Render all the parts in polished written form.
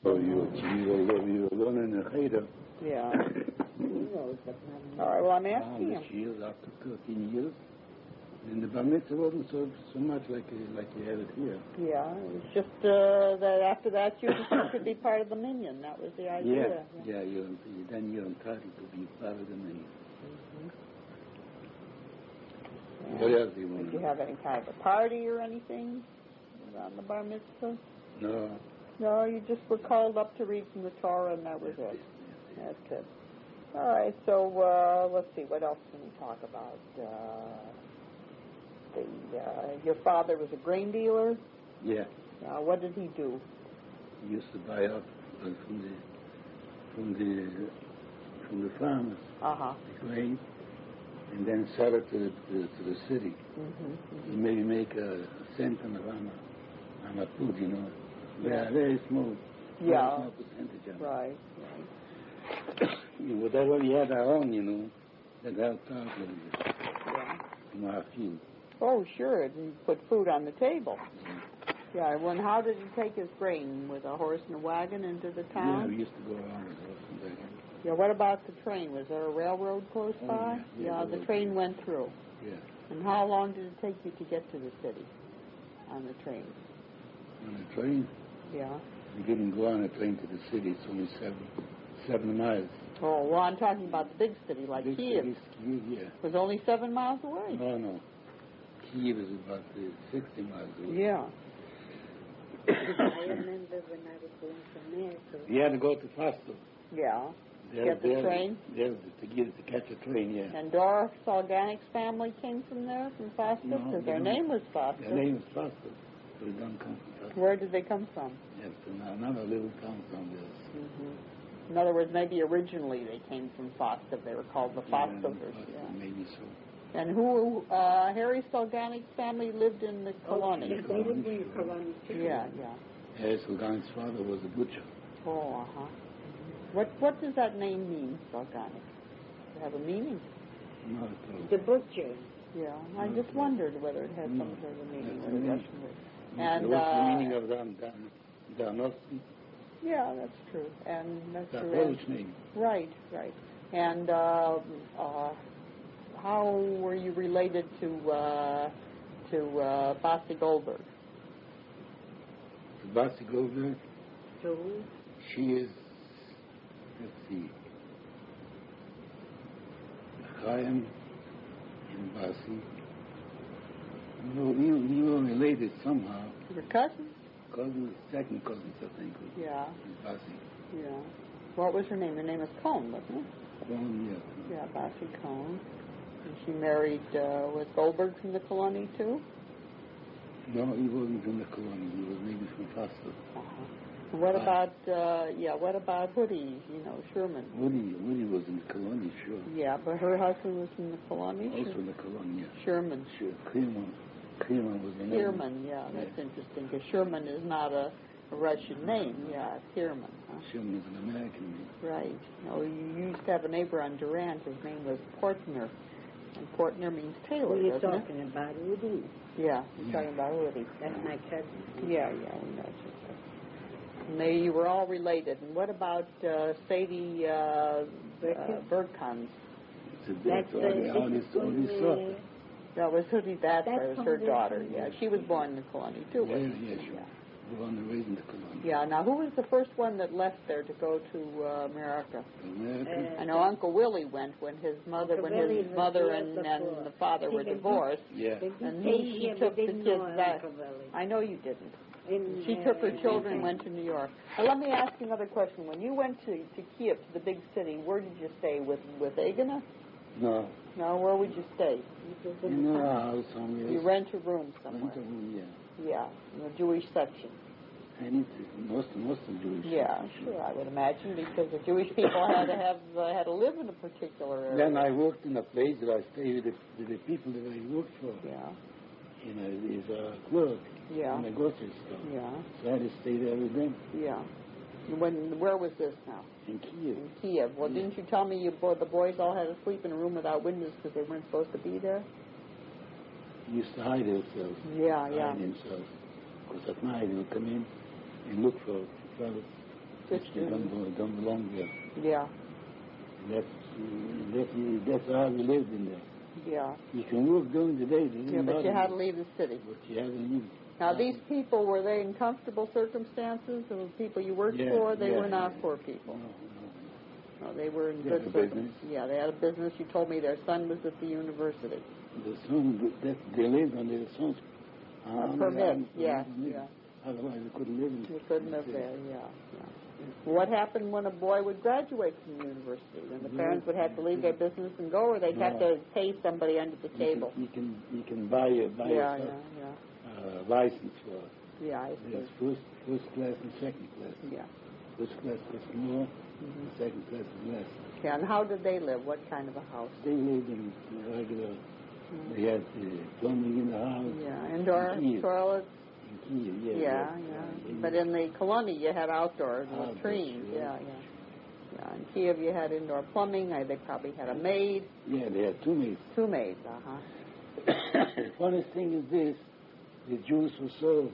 So you were learning the Cheder. Yeah. All right, well, I'm asking him. Years, after 13 years. And the bar mitzvah wasn't so much like you have it here. Yeah, it was just that after that you could be part of the minyan. That was the idea. Yeah, then you're entitled to be part of the minyan. Mm-hmm. Yeah. What else do you want? Did you have any kind of a party or anything on the bar mitzvah? No. No, you just were called up to read from the Torah, and that was it. That's it. All right, so let's see, what else can we talk about? Your father was a grain dealer? Yeah. What did he do? He used to buy up from the farmers the grain, and then sell it to the city. Mm-hmm. He maybe make a cent on a food, you know. Yeah, very small. Yeah. Small percentage of it. Right. Whatever we had our own, you know, that helped out a little bit. Yeah. From our field. Oh, sure. And put food on the table. Yeah. Well, how did he take his grain? With a horse and a wagon into the town? Yeah, we used to go around with a horse and wagon. Yeah. What about the train? Was there a railroad close by? Yeah, the train went through. Yeah. And how long did it take you to get to the city on the train? On the train? Yeah. We didn't go on a train to the city. It's only 7 miles. Oh, well, I'm talking about the big city, like Kiev. Kiev, yeah. It was only 7 miles away. No. Kiev is about 60 miles away. Yeah. I remember when I was going to America. You had to go to Fastov. Yeah. Get the train? To catch a train, yeah. And Dora Solganik's family came from there, from Fastov? Because their name was Fastov. Their name was Fastov. But they don't come from Fastov. Where did they come from? Yes, from another little town from this. Mm-hmm. In other words, maybe originally they came from Fastov. They were called the Fastovers. Yeah, maybe so. And who, Harry Solganik's family lived in the colony? Yes, they lived in the colony too. Yeah. Harry Solganik's father was a butcher. Oh, What does that name mean, Solganik? Does it have a meaning? Not at all. The butcher. Yeah, I just wondered whether it had some sort of meaning. And what's the meaning of Darnovsky? Yeah, that's true. And that's a true. Polish name. Right. And how were you related to Basti Goldberg? To Basti Goldberg? So? She is, let's see, Chaim and Basti. No, we were related somehow. Your cousins? Cousins, second cousins, I think. Yeah. Basti. Yeah. What was her name? Her name was Cohn, wasn't it? Cohn, yeah. Yeah, Basti Cohn. And she married, was Goldberg from the colony too? No, he wasn't from the colony. He was maybe from Fastov. What about Hoodie, Sherman? Woody was in the colony, sure. Yeah, but her husband was from the colony? Also in the colony, yeah. Sherman. Sure, Kierman was the name. Kierman, yeah, that's interesting, because Sherman is not a Russian name. Yeah, Kierman. Huh? Sherman is an American name. Right. You used to have a neighbor on Durant. His name was Portner. And Portner means tailor, You're doesn't talking about Woody. Yeah, you're talking about Woody. That's my cousin. Yeah, we know. And you were all related. And what about Sadie Bergkans? That's only son. That was Hoodie Batsler, was her daughter. Yeah, she was born in the colony too. Yeah, sure. Born and raised in the colony. Yeah. Now, who was the first one that left there to go to America? America? I know Uncle Willie went when his mother, and the father were divorced. Yeah. And she took the kids back. I know you didn't. She took her children and went to New York. Now, let me ask you another question. When you went to Kiev, to the big city, where did you stay? With Agana? No. No, where would you stay? In a house somewhere. You rent a room somewhere. Rent a room, yeah. Yeah, in the Jewish section. Most of Jewish. Yeah, sure, I would imagine, because the Jewish people had to live in a particular area. Then I worked in a place that I stayed with the people that I worked for. Yeah. As a clerk. Yeah. In a grocery store. Yeah. So I had to stay there with them. Yeah. Where was this now? In Kiev. In Kiev. Well, didn't you tell me the boys all had to sleep in a room without windows because they weren't supposed to be there? They used to hide themselves. Yeah. Hide themselves. Because at night they would come in and look for fellas. Just don't belong there. Yeah. That's how we lived in there. Yeah. You can work during the day. Yeah, but you had to leave the city. But you had to leave. Now, these people, were they in comfortable circumstances? The people you worked for, they were not poor people. No, they were in good circumstances. Yeah, they had a business. You told me their son was at the university. The son, they lived on their son's permit. Yeah. Otherwise, they couldn't live in You couldn't live there, yeah. What happened when a boy would graduate from the university? Then the parents would have to leave their business and go, or they'd have to pay somebody under the table? You can buy a license for it. Yeah, I see. There's first class and second class. Yeah. First class costs more, second class is less. Okay, and how did they live? What kind of a house? They lived in regular, they had plumbing in the house. Yeah, indoor toilets? In Kiev, yeah. But in the colony you had outdoor latrines. Yeah. In Kiev you had indoor plumbing. They probably had a maid. Yeah, they had 2 maids. 2 maids, The funniest thing is this. The Jews were so,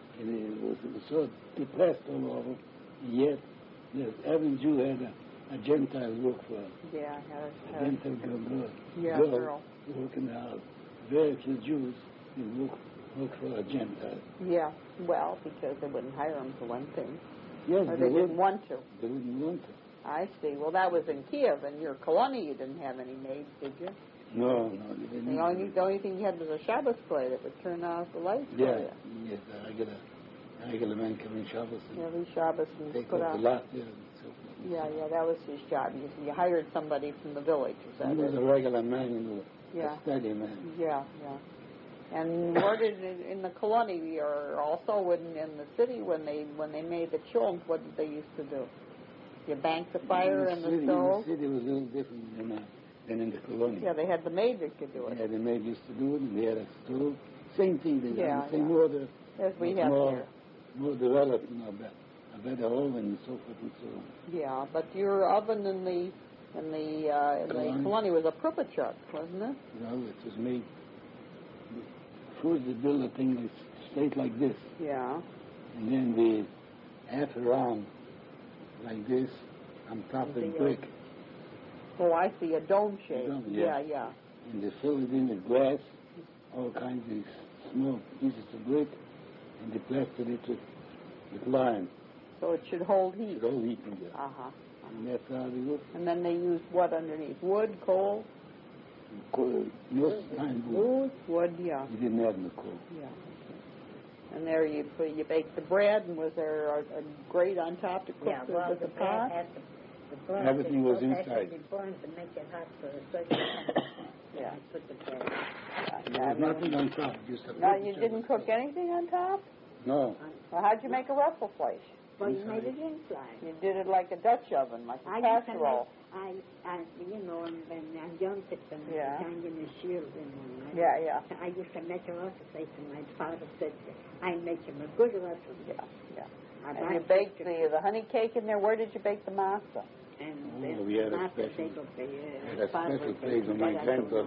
depressed all over, yet every Jew had a Gentile work for him. Yeah, a Gentile girl work in the house. Very few Jews work for a Gentile. Yeah, well, because they wouldn't hire them for one thing. Yes, or they didn't want to. They didn't want to. I see. Well, that was in Kiev. In your colony, you didn't have any maids, did you? No, they didn't. The only thing you had was a Shabbos play that would turn off the lights for you. Yes, I get a man come in Shabbos. Every Shabbos and take put off out. the lot there and so forth. Yeah, that was his job. You hired somebody from the village. Is that he was a regular man, a steady man. Yeah. And where did in the colony or also in the city when they made the children, what did they used to do? You banked the fire in the stove? In the city was a little different than in the colony. Yeah, they had the maid that could do it. Yeah, the maid used to do it, and they had a stove. Same thing, they had the same order. As we have here. More developed, a better oven and so forth and so on. Yeah, but your oven in the colony was a Pripachuk, wasn't it? No, it was made. First they built a thing straight like this. Yeah. And then they half around like this on top of brick. Oh, I see, a dome shape. Yeah. And they filled it in with grass, all kinds of small pieces of brick, and they plastered it with lime. So it should hold heat. It should hold heat in there. And that's how they work. And then they used what underneath? Wood, coal? Most of the time wood, yeah. You didn't have no coal. Yeah. Okay. And there you baked the bread, and was there a grate on top to cook with the pot? Everything was inside. To make it hot for the second yeah. Put the bread. There was nothing on top. Just a no, you didn't cook anything on top? No. Well, how'd you make a Russell place? Well, you made it inside. You did it like a Dutch oven, like a casserole. And I'm young at the hanging the shield in one. Yeah. So I used to make a Russell place, and my father said, I make him a good Russell. Yeah. And you baked the honey cake in there. Where did you bake the masa? And we had a special place on my grandfather.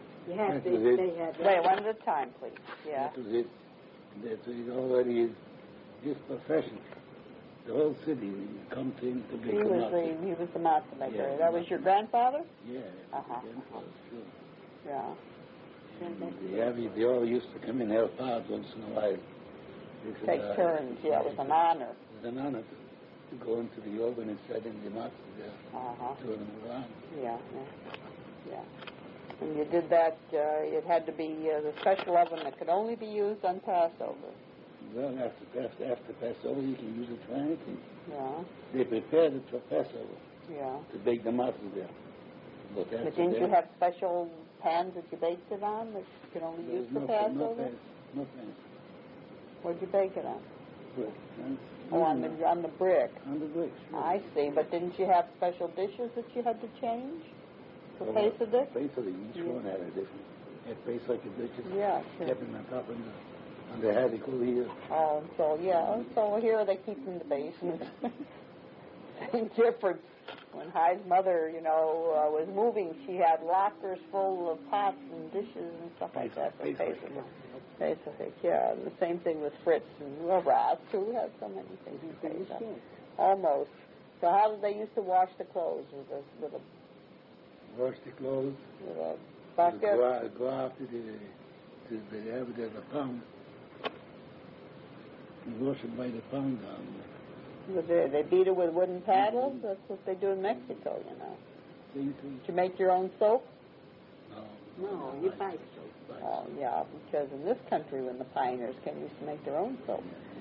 Wait, one at a time, please. Yeah. That was it. That's it already his profession. The whole city come to him to bake the matzah. He was the matzah maker. Yeah, that was your grandfather? Yeah. Grandfather, sure. Yeah. They all used to come in and help out once in a while. Take turns. Yeah, it was an honor. It was an honor to go into the oven and set in the matzah there, turn them around. Yeah. And you did that, it had to be the special oven that could only be used on Passover. Well, after Passover, you can use it for anything. Yeah. They prepared it for Passover. Yeah. To bake the matzah there. But didn't you have special pans that you baked it on that you could only use for Passover? No pans. Where'd you bake it on? Brick. On the brick. On the brick, sure. I see. But didn't you have special dishes that you had to change for Pesach? Each one had a different. Had Pesach dishes. Yeah, sure. Kept them on top of the hadical here. Oh, so here they keep in the basement. Same difference. When Hyde's mother, was moving, she had lockers full of pots and dishes and stuff like that for Pesach. Yeah. And the same thing with Fritz and Ross, too. We have so many things to say. Almost. So how did they used to wash the clothes? With a wash the clothes. With a bucket? Go out to the pound. You wash it by the pound down there. They beat it with wooden paddles? That's what they do in Mexico, you know. Did you make your own soap? No, you buy soap. Oh, yeah, because in this country, when the pioneers came, used to make their own soap.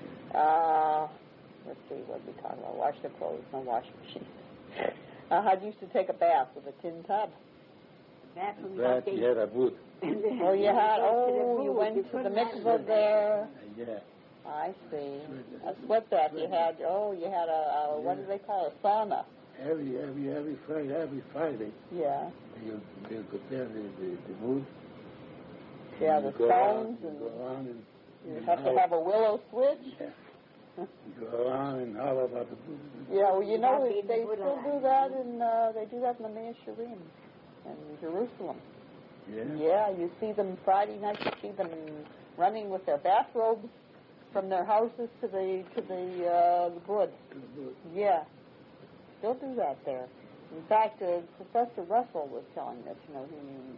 Let's see, what we talk about? Wash the clothes, no washing machine. How'd you used to take a bath with a tin tub? That you had a boot. Oh, you had, you went to the mikvah there. Yeah. I see. A sweat bath. You had a what do they call it? A sauna. Every Friday. Yeah. They'll prepare the wood. Yeah, the stones. And go around and you have to have a willow switch. Yeah. You go around and holler about the wood. Yeah, well, you know, they still do that they do that in the Mea Shearim in Jerusalem. Yeah? Yeah, you see them Friday night, you see them running with their bathrobes from their houses to the wood. Yeah. Still do that there. In fact, Professor Russell was telling us, you know,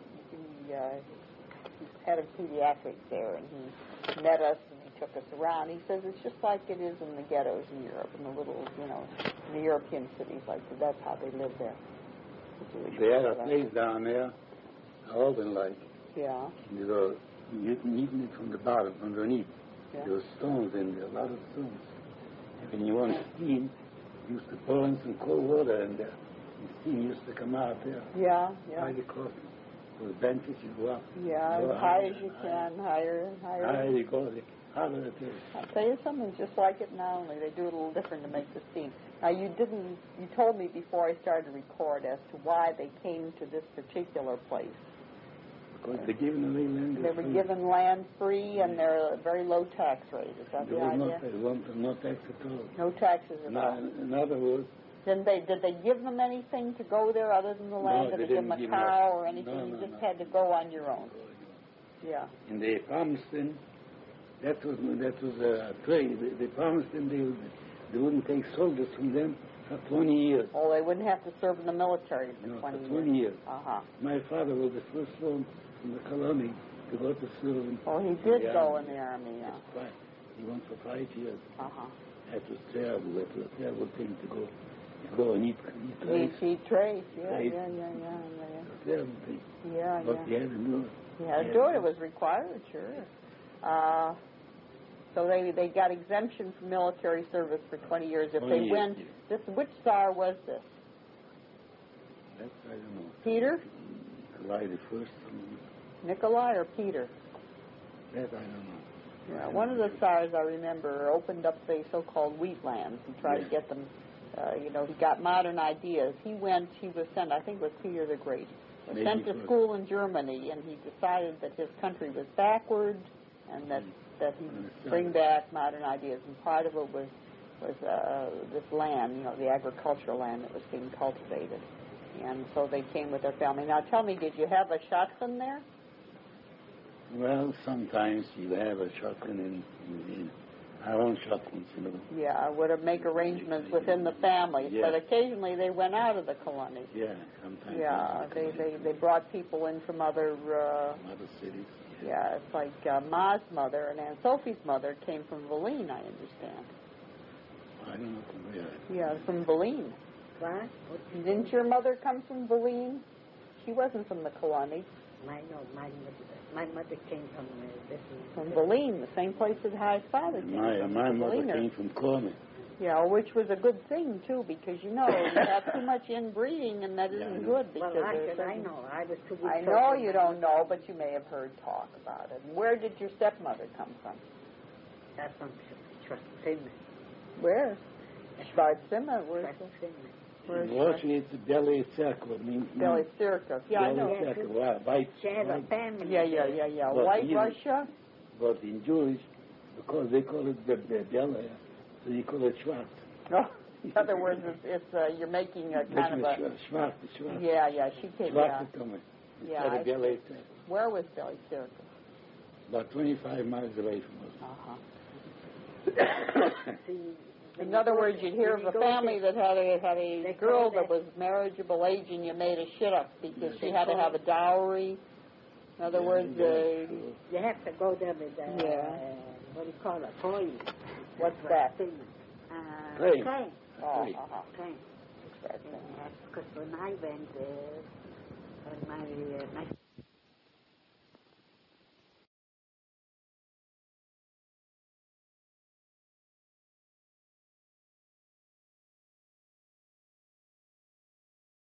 he's head of pediatrics there, and he met us and he took us around. He says it's just like it is in the ghettos in Europe, in the little, you know, the European cities like that. That's how they live there. They had a place down there, open like. Yeah. You go, you can eat it from the bottom, underneath. Yeah. There were stones in there, a lot of stones. And when you want to steam, you used to pour in some cold water in there. And steam used to come out there. Yeah, yeah. High the coffee. Those benches, you go up. Yeah, go as high as you can, higher and higher. Higher you go, the hotter it is. I'll tell you something, just like it now, only they do it a little different to make the steam. Now, you told me before I started to record as to why they came to this particular place. Because they're given away land. They were given land free, and they're a very low tax rate. Is that the idea? No tax at all. No taxes at all. In other words, did they give them anything to go there other than the land? No, did they give them a cow or anything? No, you just had to go on your own. Yeah. And they promised them, that was a trade. They promised them they wouldn't take soldiers from them for 20 years. Oh, they wouldn't have to serve in the military for 20 years. 20 years. Uh-huh. My father was the first one from the colony to go to serve in Oh, he did go in the army, yeah. Right. He went for 5 years. Uh-huh. That was terrible. That was a terrible thing to go. You go and eat trace. Eat trace, yeah. Terrible thing. Yeah, but you had to do it. You had to do it. It was required, sure. So they got exemption from military service for 20 years. If they went, which Tsar was this? That I don't know. Peter? Nikolai the First. Nikolai or Peter? That I don't know. Yeah, one of the Tsars I remember opened up the so-called wheat lands and tried to get them. He got modern ideas. He was sent, I think it was Peter the Great, was sent to school in Germany, and he decided that his country was backward and that he'd bring back modern ideas. And part of it was this land, the agricultural land that was being cultivated. And so they came with their family. Now tell me, did you have a shotgun there? Well, sometimes you have a shotgun in our own shotguns, Yeah, would have make arrangements within the families, but occasionally they went out of the colony. Yeah, sometimes. Yeah, they brought people in from other cities. Yeah, it's like Ma's mother and Aunt Sophie's mother came from Volene, I understand. I don't know from where. Yeah, from Volene. What? Didn't your mother come from Volene? She wasn't from the colony. My mother came from Volene, the same place that High's father came from. My mother came from Corman. Yeah, which was a good thing, too, because, you have too much inbreeding, and that isn't good. Because I know. I was too good. I know you don't know, but you may have heard talk about it. And where did your stepmother come from? That's from Schwarzimmer. Where? Schwarzimmer. Where's Actually, it's Beli Circle. Beli Circle. Yeah, I know. White. She has a family. Yeah. White Russia? But in Jewish, because they call it Beli, so you call it Schwarz. No. In other words, it's you're making a kind of a... Schwarz. Yeah, she came down. Yeah, Where was Beli Circle? About 25 miles away from us. In other words, you'd hear of a family that had a girl that was marriageable age, and you made a shit up because she had to have a dowry. In other words, you have to go there with what do you call it? Coin. What's that? Train. Train. Train. Because when I went, my